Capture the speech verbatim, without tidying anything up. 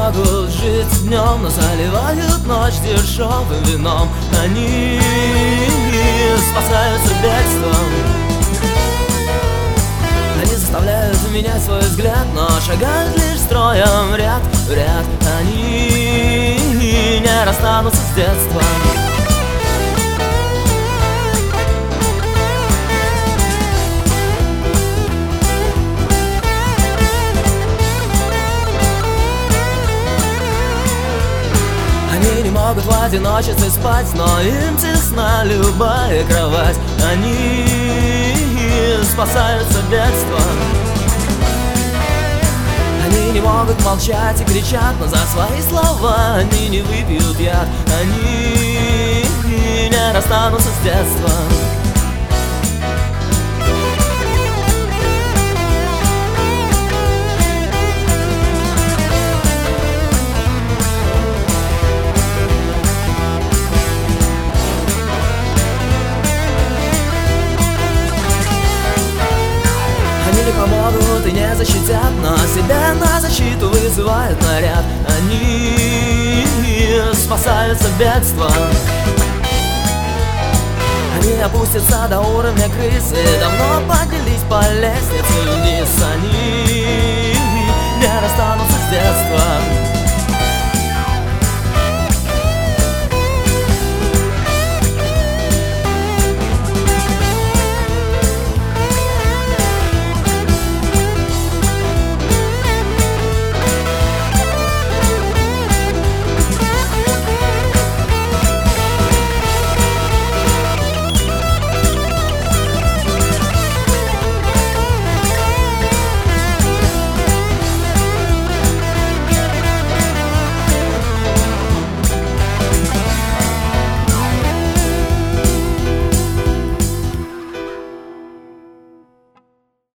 могут жить днем, но заливают ночь дешевым вином. Они спасаются бегством. Они заставляют менять свой взгляд, но шагают лишь строем в ряд, в ряд. Они не расстанутся с детством. Они не могут в одиночестве спать, но им тесна любая кровать. Они спасаются бегством. Они не могут молчать и кричат, но за свои слова они не выпьют яд. Они не расстанутся с детством. Они не помогут и не защитят, но себя на защиту вызывают наряд. Они спасаются бегством. Они опустятся до уровня крысы, давно поднялись по лестнице вниз. Они